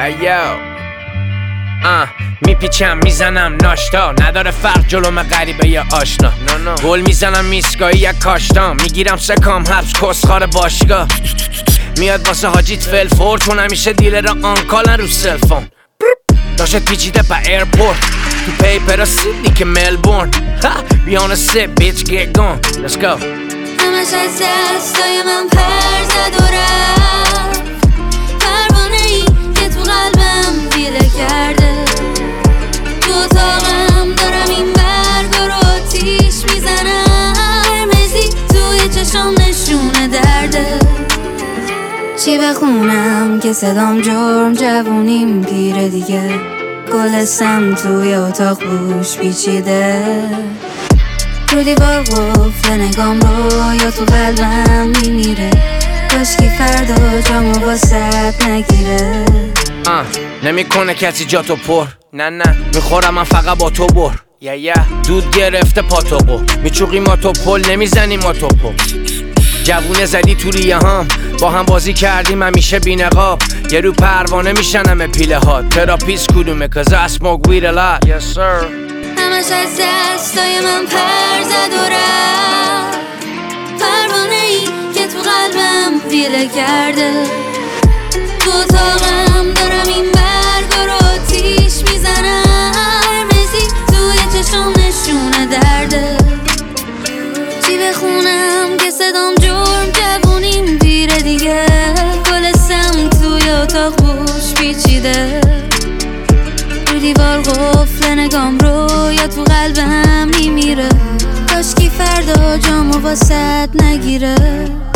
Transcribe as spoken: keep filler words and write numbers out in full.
ایو آه میپیچم میزنم ناشتا، نداره فرق جلوم غریبه یا آشنا. گل میزنم میسکایی یا کاشتا، میگیرم سکام حبس کسخار باشگاه. میاد واسه حاجیت فلفور، چون همیشه دیلر آنکالن رو سلفون. داشت پیچیده با ایرپورت تو پیپر سیدنی که ملبورن. بیانه سه بیچ get gone let's go. همش از دستای من پر زد و رفت، پروانه ای که تو قلبم دیله کرده. تو اتاقم دارم این برگ رو آتیش میزنم، قرمزی توی چشام نشونه درده. چی بخونم که صدام جرم، جوونیم پیره دیگه. گلستم توی اتاق بوش پیچیده، رو دیوار قفل نگام رو یا تو قلبم میمیره. کاشکی فردا جامو واسط نگیره. آه نمیکنه کسی جاتو پر، نه نه میخورم من فقط با تو بر. یا یا دود گرفته پاتوقو، میچوقی ما تو پل نمیزنیم ما تو پل. جوونه زدی تو ریه هم، با هم بازی کردیم همیشه بی نقاب. یه رو پروانه میشنم پیله ها، تراپیست کدومه cause I smoke weed a lot. Yes sir. همش از دستای من پر زد و رفت، پروانه ای که تو قلبم دیله کرده. تو اتاقم دارم این برگ رو آتیش میزنم، قرمزی توی چشام نشونه درده. چی بخونم که صدام جرم، جوونیم پیره دیگه. گلستم توی اتاق بوش پیچیده، رو دیوار قفل نگام رو یا تو قلبم میمیره. کاشکی فردا جامو واسط نگیره.